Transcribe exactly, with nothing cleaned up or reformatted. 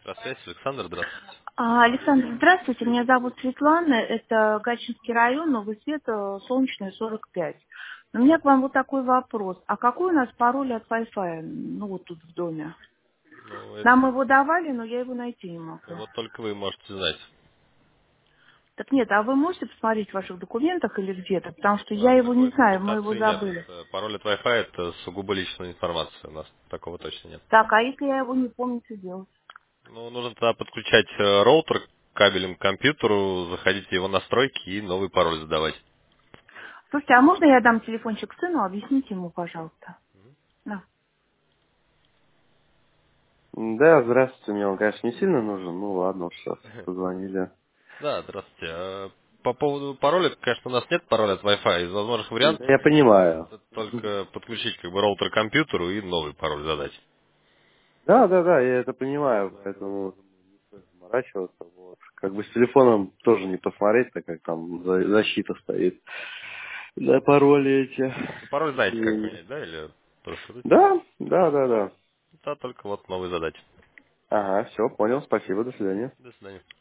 Здравствуйте, Александр, здравствуйте. А, Александр, здравствуйте. Меня зовут Светлана. Это Гатчинский район, Новый Свет, э, Солнечная, сорок пять. У меня к вам вот такой вопрос. А какой у нас пароль от Wi-Fi? Ну, вот тут в доме. Ну, это Нам его давали, но я его найти не могу. вот только вы можете знать. Так нет, а вы можете посмотреть в ваших документах или где-то? Потому что я А, его не такой знаю, мы его документации нет. забыли. Э, Пароль от Wi-Fi это сугубо личная информация. У нас такого точно нет. Так, а если я его не помню, что делать? Ну, нужно тогда подключать э, роутер кабелем к компьютеру, заходить в его настройки и новый пароль задавать. Слушайте, а можно я дам телефончик сыну? Объясните ему, пожалуйста. На. Да, здравствуйте, мне он, конечно, не сильно нужен, ну ладно, уж сейчас позвонили. Да, здравствуйте. Э, По поводу пароля, конечно, у нас нет пароля от Wi-Fi. Из возможных Да, вариантов я понимаю. это только подключить как бы роутер к компьютеру и новый пароль задать. Да, да, да, я это понимаю, поэтому не стоит заморачиваться. Вот. Как бы с телефоном тоже не посмотреть, так как там за- защита стоит. Да, пароли эти. Ну, пароль знаете, как И- поменять, да? Или просто забыть? Да, да, да, да. Да, только вот новый задать. Ага, все, понял, спасибо, до свидания. До свидания.